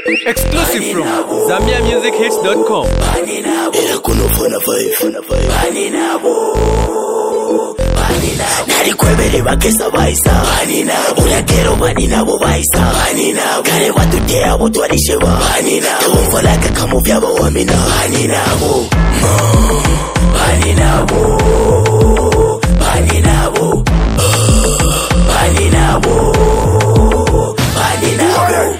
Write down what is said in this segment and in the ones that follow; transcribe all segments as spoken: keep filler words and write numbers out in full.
Exclusive from Zambia Music Hits dot com. Era kuno fona five, fona five. Bani nabo, bani nabo. Nari kwebere bakesa baisa. Bani nabo. Urakero bani nabo baisa. Bani nabo. Kare watu te abo tuarishe ba. Bani nabo. Tumfola kama vyaba wamina. Bani nabo, bani nabo, bani nabo, bani nabo, bani nabo.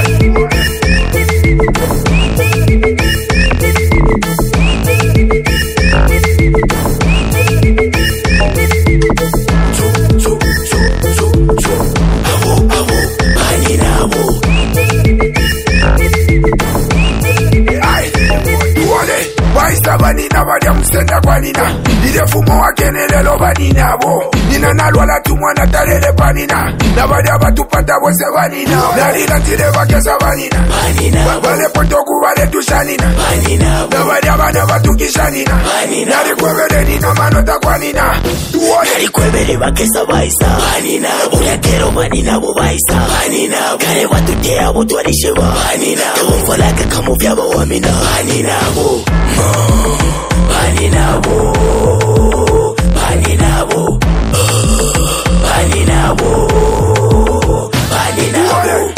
Banina badia msenda kwa nina Nile fumo wake nelelo banina bo Nina nalwala tumwana talele banina Na badia batupata bose banina Nalila tile wakesa banina Wale potoku wale tushanina Na badia bana batukishanina Nali kwebele nina manota kwa nina Nali kwebele wakesa baisa Urakero banina bo baisa Kare watu te abo tuarishe ba Tumfolaka kama vyaba wamina Banina bo Bani nabo, bani nabo, bani nabo, bani nabo.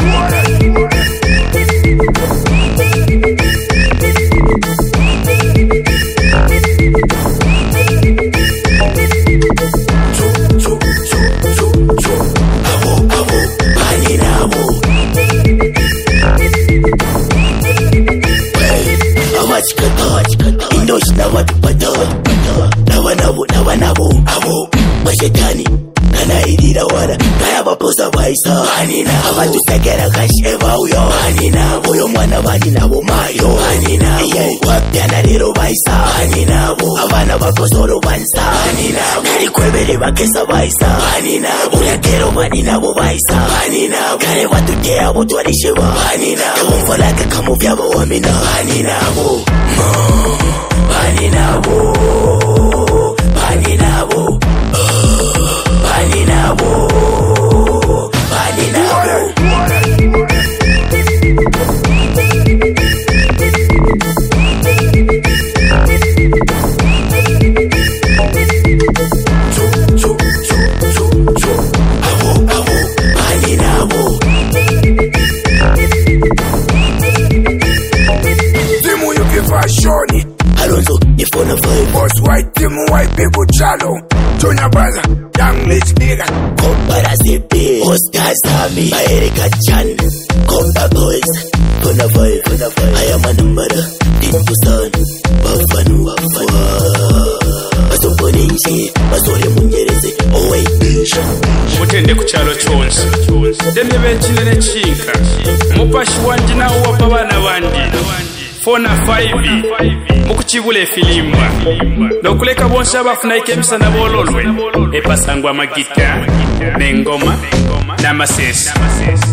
Cho, cho, cho, cho, cho. Abo, abo, bani nabo. Hey, awachikata, awachikata. Indosh na watu pata Nawa nabo, nawa nabo Abo, mashetani Nanaidira wana Kaya baposa baisa Bani nabo Abatu segera kasheva uyo Bani nabo Uyo mwana bani nabo mayo Bani nabo Iye wapyana lero baisa Bani nabo Abana bakosoro bansa Bani nabo Nari kwebele bakesa baisa Bani nabo Urakero bani nabo baisa Bani nabo Kare watu te abo tuarishe ba Bani nabo Tumfolaka kama vyaba wamina Bani nabo Bani nabo, bani nabo, bani nabo, bani nabo. Cho, cho, cho, cho, cho. Abo, abo, bani nabo. Timu yuki fashoni Alonso, ni fona five. Boss white, team white, people chalo. Junior brother, young rich nigga. Kompara zipi, Oscar Sami, Erika Chan. Kompa boys, fona five, fona five. I am a number, Dinto son, Wafanu, Wafanu. Basoponi nchi, basole mungereze, owe bisha. Mutende kuchalo chonsi. Dende benchile ne chinka. Mupashi wanji na uwapa bana wandi. Fona five. Mukuchibule filimba Nokuleka bonsa abafuna ikemisa na bololwe Epasangwa magita Nengoma Namasesi